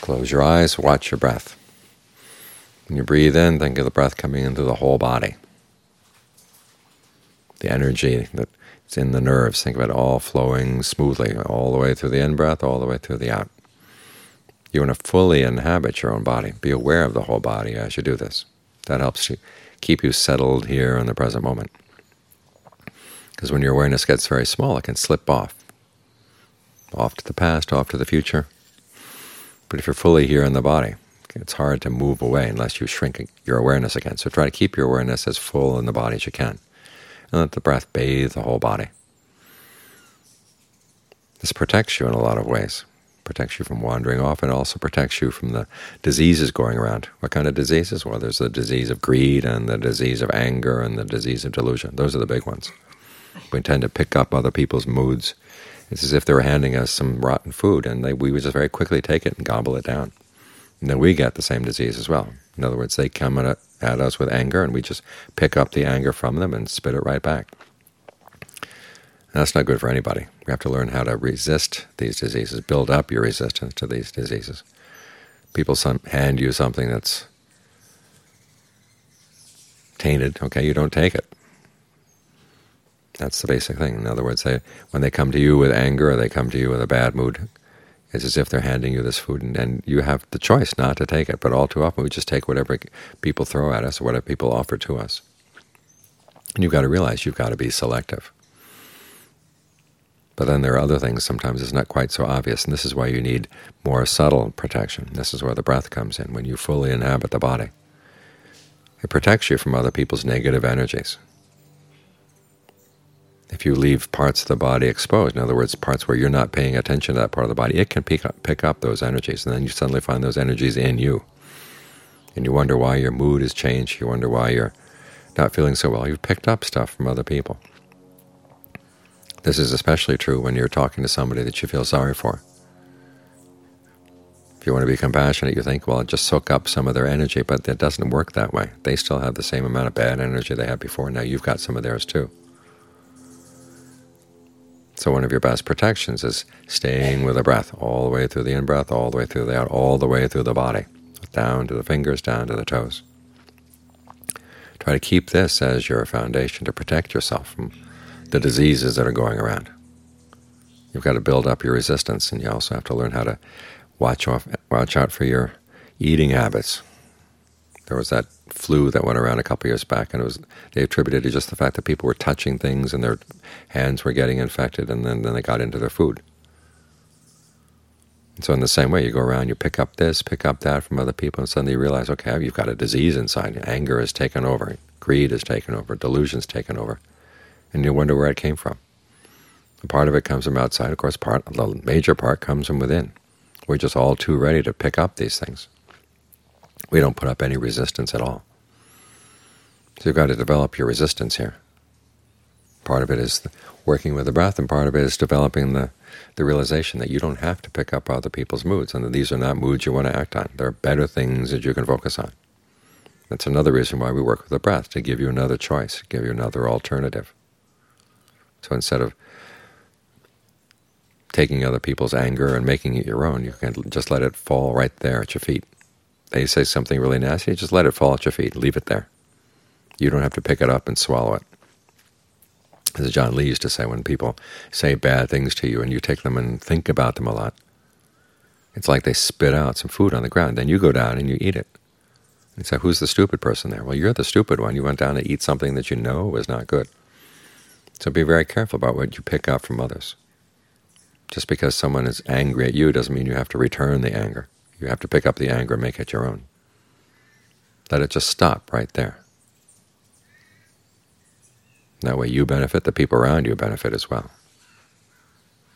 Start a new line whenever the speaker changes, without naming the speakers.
Close your eyes, watch your breath. When you breathe in, think of the breath coming into the whole body. The energy that's in the nerves, think of it all flowing smoothly, all the way through the in-breath, all the way through the out. You want to fully inhabit your own body. Be aware of the whole body as you do this. That helps you keep you settled here in the present moment. Because when your awareness gets very small, it can slip off to the past, off to the future. But if you're fully here in the body, it's hard to move away unless you shrink your awareness again. So try to keep your awareness as full in the body as you can, and let the breath bathe the whole body. This protects you in a lot of ways. Protects you from wandering off, and also protects you from the diseases going around. What kind of diseases? Well, there's the disease of greed, and the disease of anger, and the disease of delusion. Those are the big ones. We tend to pick up other people's moods. It's as if they were handing us some rotten food, and we would just very quickly take it and gobble it down. And then we get the same disease as well. In other words, they come at us with anger, and we just pick up the anger from them and spit it right back. And that's not good for anybody. We have to learn how to resist these diseases, build up your resistance to these diseases. People hand you something that's tainted, okay, you don't take it. That's the basic thing. In other words, when they come to you with anger or they come to you with a bad mood, it's as if they're handing you this food, and you have the choice not to take it. But all too often we just take whatever people throw at us or whatever people offer to us. And you've got to realize you've got to be selective. But then there are other things sometimes it's not quite so obvious, and this is why you need more subtle protection. This is where the breath comes in, when you fully inhabit the body. It protects you from other people's negative energies. If you leave parts of the body exposed, in other words, parts where you're not paying attention to that part of the body, it can pick up those energies, and then you suddenly find those energies in you. And you wonder why your mood has changed, you wonder why you're not feeling so well. You've picked up stuff from other people. This is especially true when you're talking to somebody that you feel sorry for. If you want to be compassionate, you think, well, just soak up some of their energy, but it doesn't work that way. They still have the same amount of bad energy they had before. Now you've got some of theirs too. So one of your best protections is staying with the breath all the way through the in-breath, all the way through the out, all the way through the body, down to the fingers, down to the toes. Try to keep this as your foundation to protect yourself from the diseases that are going around. You've got to build up your resistance, and you also have to learn how to watch out for your eating habits. There was that flu that went around a couple years back, and they attributed it to just the fact that people were touching things and their hands were getting infected, and then they got into their food. And so in the same way, you go around, you pick up this, pick up that from other people, and suddenly you realize, okay, you've got a disease inside you. Anger has taken over, greed has taken over, delusion's taken over, and you wonder where it came from. A part of it comes from outside. Of course, the major part comes from within. We're just all too ready to pick up these things. We don't put up any resistance at all. So you've got to develop your resistance here. Part of it is working with the breath, and part of it is developing the realization that you don't have to pick up other people's moods, and that these are not moods you want to act on. There are better things that you can focus on. That's another reason why we work with the breath, to give you another choice, give you another alternative. So instead of taking other people's anger and making it your own, you can just let it fall right there at your feet. They say something really nasty, just let it fall at your feet, leave it there. You don't have to pick it up and swallow it. As John Lee used to say, when people say bad things to you and you take them and think about them a lot, it's like they spit out some food on the ground. Then you go down and you eat it. And say, who's the stupid person there? Well, you're the stupid one. You went down to eat something that you know was not good. So be very careful about what you pick up from others. Just because someone is angry at you doesn't mean you have to return the anger. You have to pick up the anger and make it your own. Let it just stop right there. That way you benefit, the people around you benefit as well.